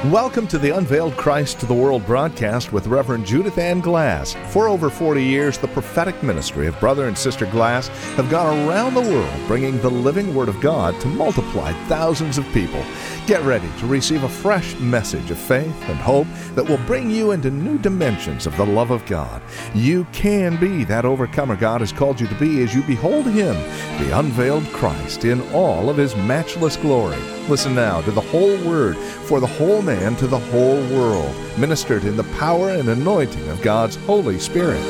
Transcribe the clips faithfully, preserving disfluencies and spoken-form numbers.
Welcome to the Unveiled Christ to the World broadcast with Reverend Judith Ann Glass. For over forty years, the prophetic ministry of Brother and Sister Glass have gone around the world bringing the living Word of God to multiply thousands of people. Get ready to receive a fresh message of faith and hope that will bring you into new dimensions of the love of God. You can be that overcomer God has called you to be as you behold Him, the unveiled Christ, in all of His matchless glory. Listen now to the whole Word for the whole man to the whole world, ministered in the power and anointing of God's Holy Spirit.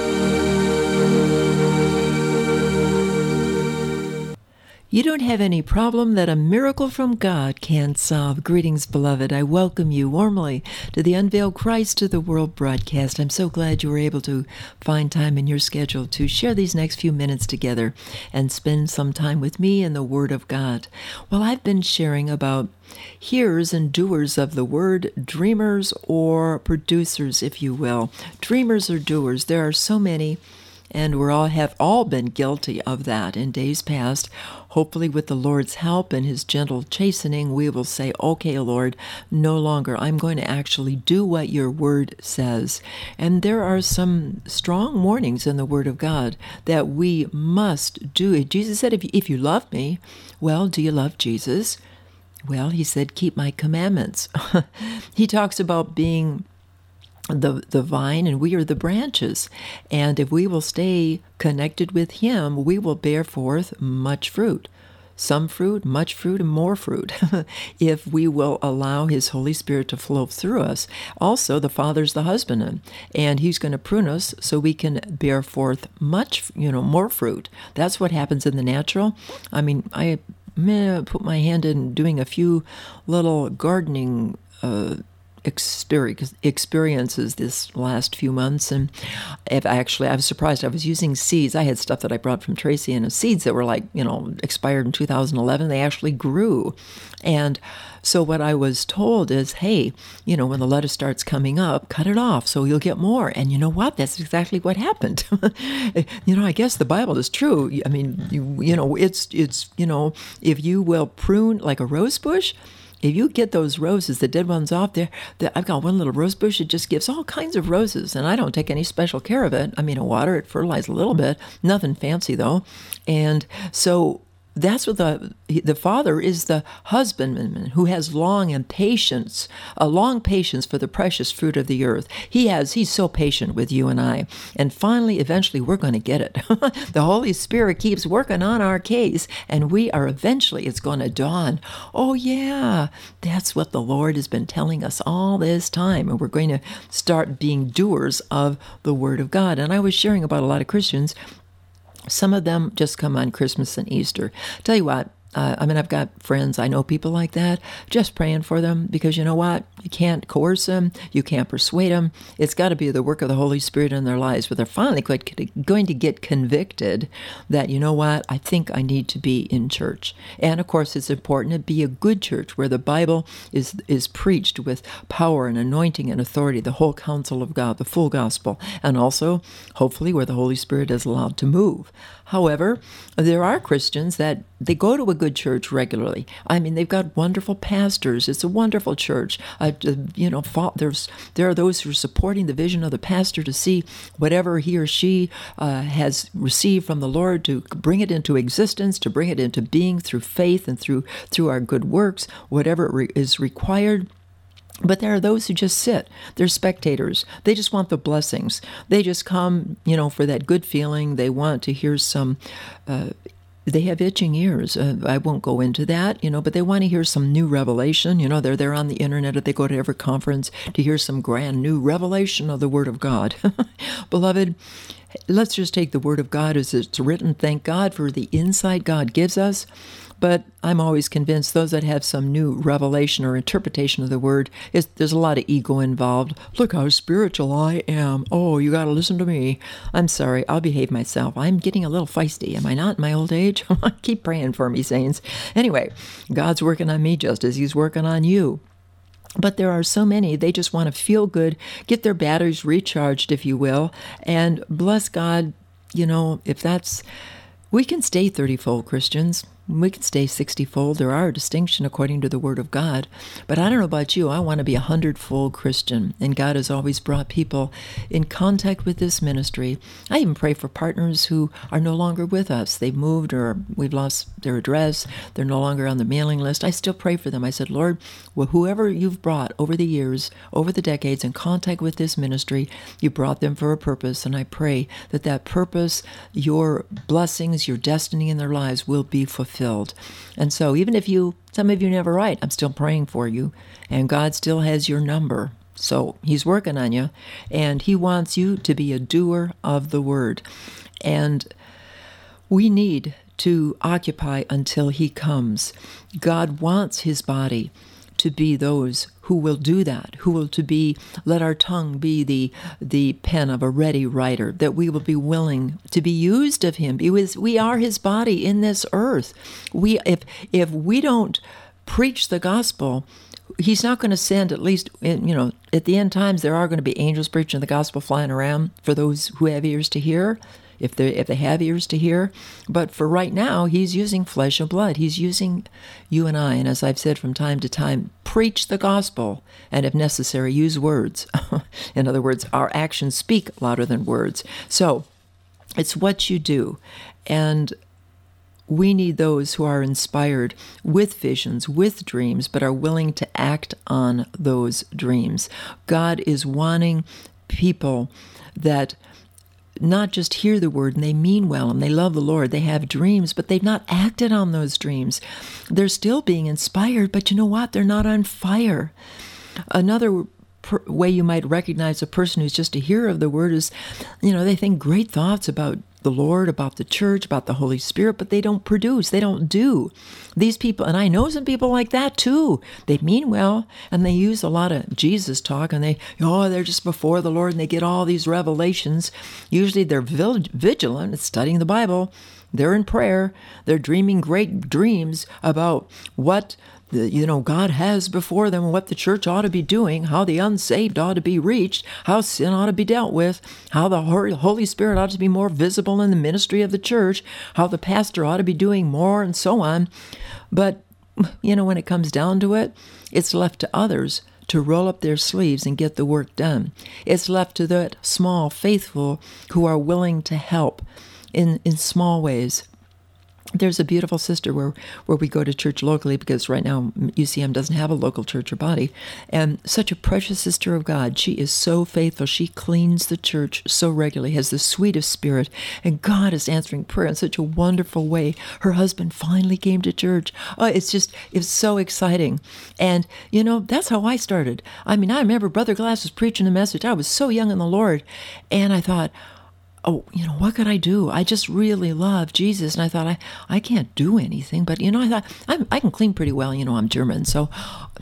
You don't have any problem that a miracle from God can't solve. Greetings, beloved. I welcome you warmly to the Unveiled Christ to the World broadcast. I'm so glad you were able to find time in your schedule to share these next few minutes together and spend some time with me in the Word of God. Well, I've been sharing about hearers and doers of the Word, dreamers or producers, if you will. Dreamers or doers, there are so many. And we all have all been guilty of that in days past. Hopefully with the Lord's help and His gentle chastening, we will say, okay, Lord, no longer. I'm going to actually do what your Word says. And there are some strong warnings in the Word of God that we must do it. Jesus said, if you, if you love me, well, do you love Jesus? Well, He said, keep my commandments. He talks about being the the vine and we are the branches. And if we will stay connected with Him, we will bear forth much fruit. Some fruit, much fruit, and more fruit, if we will allow His Holy Spirit to flow through us. Also, the Father's the husbandman, and He's going to prune us so we can bear forth much, you know, more fruit. That's what happens in the natural. I mean, I meh, put my hand in doing a few little gardening uh Experience, experiences this last few months, and if actually I was surprised. I was using seeds. I had stuff that I brought from Tracy, and seeds that were like, you know, expired in two thousand eleven. They actually grew, and so what I was told is, hey, you know, when the lettuce starts coming up, cut it off so you'll get more. And you know what? That's exactly what happened. You know, I guess the Bible is true. I mean, you, you know, it's it's you know, if you will prune like a rose bush. If you get those roses, the dead ones off there, the, I've got one little rose bush. It just gives all kinds of roses, and I don't take any special care of it. I mean, I water it, fertilize a little bit, nothing fancy though. And so that's what the the Father is, the husbandman who has long and patience, a long patience for the precious fruit of the earth. He has, he's so patient with you and I. And finally, eventually, we're going to get it. The Holy Spirit keeps working on our case, and we are eventually, it's going to dawn. Oh yeah, that's what the Lord has been telling us all this time. And we're going to start being doers of the Word of God. And I was sharing about a lot of Christians. Some of them just come on Christmas and Easter. Tell you what, uh, I mean, I've got friends, I know people like that, just praying for them, because you know what? You can't coerce them, you can't persuade them. It's got to be the work of the Holy Spirit in their lives, but they're finally going to get convicted that, you know what? I think I need to be in church. And of course, it's important to be a good church where the Bible is is preached with power and anointing and authority, the whole counsel of God, the full gospel, and also, hopefully, where the Holy Spirit is allowed to move. However, there are Christians that they go to a good church regularly. I mean, they've got wonderful pastors. It's a wonderful church. Uh, you know, there's there are those who are supporting the vision of the pastor to see whatever he or she uh, has received from the Lord to bring it into existence, to bring it into being through faith and through through our good works, whatever re- is required. But there are those who just sit. They're spectators. They just want the blessings. They just come, you know, for that good feeling. They want to hear some, uh, they have itching ears. Uh, I won't go into that, you know, but they want to hear some new revelation. You know, they're there on the internet, or they go to every conference to hear some grand new revelation of the Word of God. Beloved, let's just take the Word of God as it's written. Thank God for the insight God gives us. But I'm always convinced those that have some new revelation or interpretation of the Word, is there's a lot of ego involved. Look how spiritual I am. Oh, you got to listen to me. I'm sorry. I'll behave myself. I'm getting a little feisty. Am I not in my old age? Keep praying for me, saints. Anyway, God's working on me just as He's working on you. But there are so many, they just want to feel good, get their batteries recharged, if you will, and bless God, you know, if that's, we can stay thirty-fold Christians. we can stay sixty-fold. There are a distinction according to the Word of God. But I don't know about you. I want to be a hundredfold Christian. And God has always brought people in contact with this ministry. I even pray for partners who are no longer with us. They've moved or we've lost their address. They're no longer on the mailing list. I still pray for them. I said, Lord, well, whoever you've brought over the years, over the decades in contact with this ministry, you brought them for a purpose. And I pray that that purpose, your blessings, your destiny in their lives will be fulfilled. And so even if you, some of you never write, I'm still praying for you, and God still has your number. So he's working on you, and he wants you to be a doer of the word. And we need to occupy until he comes. God wants his body to be those who will do that, who will to be, let our tongue be the the pen of a ready writer, that we will be willing to be used of him, because we are his body in this earth. We, if if we don't preach the gospel, he's not going to send, at least, in, you know, at the end times, there are going to be angels preaching the gospel flying around for those who have ears to hear, if they if they have ears to hear. But for right now, he's using flesh and blood. He's using you and I. And as I've said from time to time, preach the gospel, and if necessary, use words. In other words, our actions speak louder than words. So it's what you do. And we need those who are inspired with visions, with dreams, but are willing to act on those dreams. God is wanting people that not just hear the word and they mean well and they love the Lord. They have dreams, but they've not acted on those dreams. They're still being inspired, but you know what? They're not on fire. Another per- way you might recognize a person who's just a hearer of the word is, you know, they think great thoughts about the Lord, about the church, about the Holy Spirit, but they don't produce, they don't do. These people, and I know some people like that too. They mean well, and they use a lot of Jesus talk, and they, oh, they're just before the Lord, and they get all these revelations. Usually they're vigilant at studying the Bible. They're in prayer. They're dreaming great dreams about what the, you know, God has before them, what the church ought to be doing, how the unsaved ought to be reached, how sin ought to be dealt with, how the Holy Spirit ought to be more visible in the ministry of the church, how the pastor ought to be doing more, and so on. But, you know, when it comes down to it, it's left to others to roll up their sleeves and get the work done. It's left to that small faithful who are willing to help in, in small ways. There's a beautiful sister where, where we go to church locally, because right now U C M doesn't have a local church or body, and such a precious sister of God. She is so faithful. She cleans the church so regularly, has the sweetest spirit, and God is answering prayer in such a wonderful way. Her husband finally came to church. Oh, it's just, it's so exciting. And, you know, that's how I started. I mean, I remember Brother Glass was preaching a message. I was so young in the Lord, and I thought, oh, you know, what could I do? I just really love Jesus. And I thought, I, I can't do anything. But, you know, I thought, I'm, I can clean pretty well. You know, I'm German. So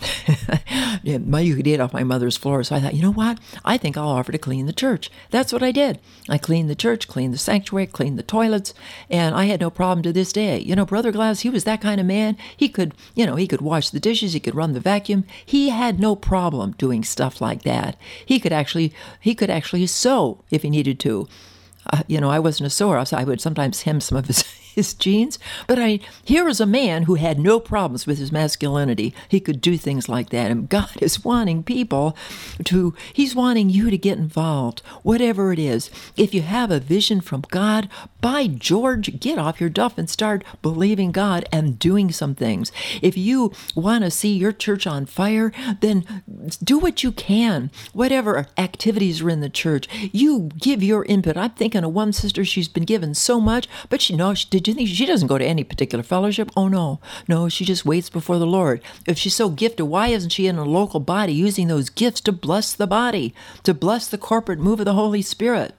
yeah, you could eat off my mother's floor. So I thought, you know what? I think I'll offer to clean the church. That's what I did. I cleaned the church, cleaned the sanctuary, cleaned the toilets. And I had no problem to this day. You know, Brother Glass, he was that kind of man. He could, you know, he could wash the dishes. He could run the vacuum. He had no problem doing stuff like that. He could actually, he could actually sew if he needed to. Uh, you know, I wasn't a sewer, so I would sometimes hem some of his, his jeans. But I here was a man who had no problems with his masculinity. He could do things like that. And God is wanting people to, he's wanting you to get involved, whatever it is. If you have a vision from God, by George, get off your duff and start believing God and doing some things. If you want to see your church on fire, then do what you can. Whatever activities are in the church, you give your input. I'm thinking of one sister, she's been given so much, but she knows, did you think she doesn't go to any particular fellowship? Oh, no. No, she just waits before the Lord. If she's so gifted, why isn't she in a local body using those gifts to bless the body, to bless the corporate move of the Holy Spirit?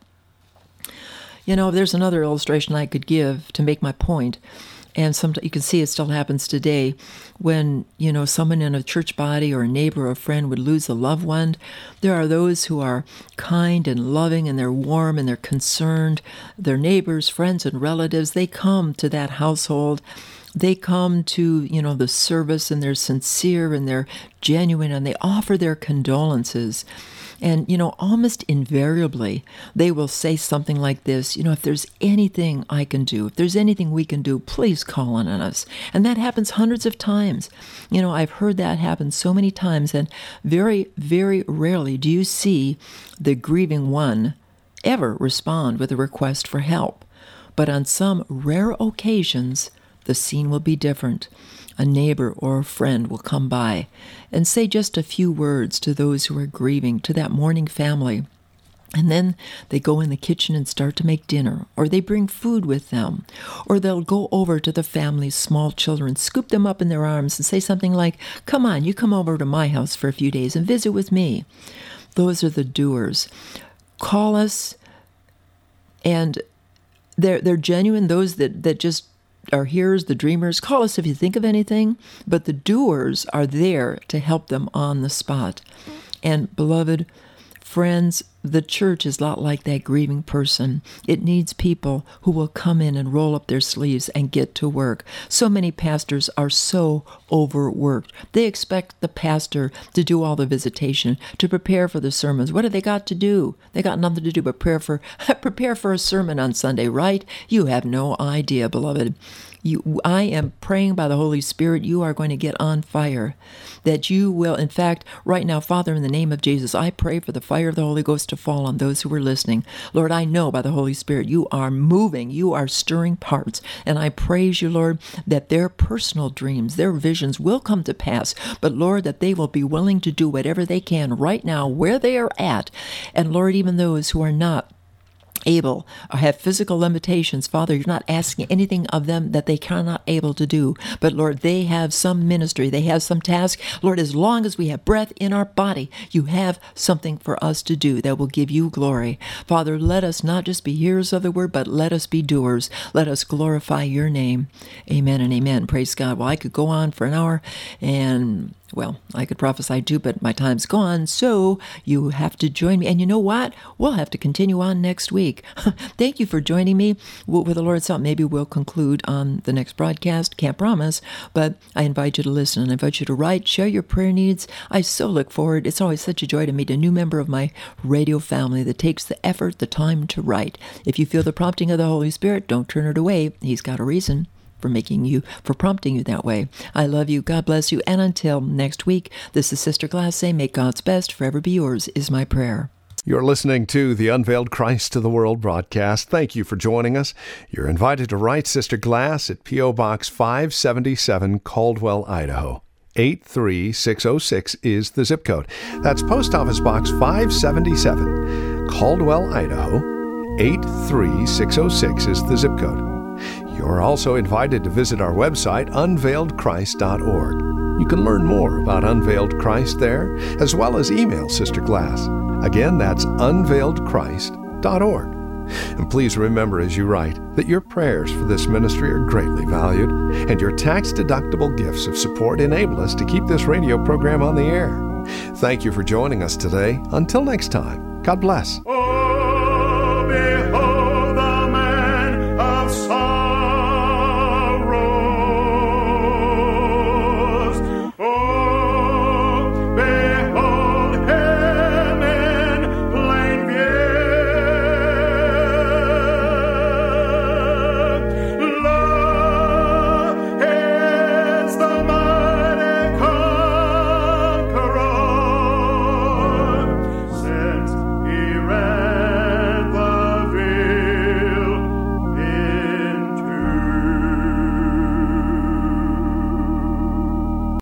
You know, there's another illustration I could give to make my point. And sometimes you can see it still happens today when, you know, someone in a church body or a neighbor or a friend would lose a loved one. There are those who are kind and loving, and they're warm and they're concerned. Their neighbors, friends, and relatives, they come to that household They come to, you know, the service and they're sincere and they're genuine and they offer their condolences. And, you know, almost invariably, they will say something like this, you know, if there's anything I can do, if there's anything we can do, please call on us. And that happens hundreds of times. You know, I've heard that happen so many times, and very, very rarely do you see the grieving one ever respond with a request for help. But on some rare occasions, the scene will be different. A neighbor or a friend will come by and say just a few words to those who are grieving, to that mourning family. And then they go in the kitchen and start to make dinner, or they bring food with them, or they'll go over to the family's small children, scoop them up in their arms and say something like, come on, you come over to my house for a few days and visit with me. Those are the doers. Call us, and they're, they're genuine, those that, that just are hearers, the dreamers. Call us if you think of anything, but the doers are there to help them on the spot. And beloved friends, the church is not like that grieving person. It needs people who will come in and roll up their sleeves and get to work. So many pastors are so overworked. They expect the pastor to do all the visitation, to prepare for the sermons. What have they got to do? They got nothing to do but prepare for, prepare for a sermon on Sunday, right? You have no idea, beloved. You, I am praying by the Holy Spirit you are going to get on fire, that you will, in fact, right now, Father, in the name of Jesus, I pray for the fire of the Holy Ghost to fall on those who are listening. Lord, I know by the Holy Spirit you are moving, you are stirring hearts, and I praise you, Lord, that their personal dreams, their visions will come to pass, but Lord, that they will be willing to do whatever they can right now where they are at, and Lord, even those who are not able or have physical limitations, Father, you're not asking anything of them that they cannot able to do. But Lord, they have some ministry, they have some task. Lord, as long as we have breath in our body, you have something for us to do that will give you glory. Father, let us not just be hearers of the word, but let us be doers. Let us glorify your name. Amen and amen. Praise God. Well, I could go on for an hour and well, I could prophesy too, but my time's gone, so you have to join me. And you know what? We'll have to continue on next week. Thank you for joining me. With the Lord's help, maybe we'll conclude on the next broadcast. Can't promise, but I invite you to listen, and I invite you to write, share your prayer needs. I so look forward. It's always such a joy to meet a new member of my radio family that takes the effort, the time to write. If you feel the prompting of the Holy Spirit, don't turn it away. He's got a reason for making you, for prompting you that way. I love you. God bless you. And until next week, this is Sister Glass saying, may God's best forever be yours, is my prayer. You're listening to the Unveiled Christ to the World broadcast. Thank you for joining us. You're invited to write Sister Glass at P O. Box five seventy-seven, Caldwell, Idaho. eight three six oh six is the zip code. That's Post Office Box five seventy-seven, Caldwell, Idaho. eight three six oh six is the zip code. You're also invited to visit our website, unveiled christ dot org. You can learn more about Unveiled Christ there, as well as email Sister Glass. Again, that's unveiled christ dot org. And please remember as you write that your prayers for this ministry are greatly valued, and your tax-deductible gifts of support enable us to keep this radio program on the air. Thank you for joining us today. Until next time, God bless.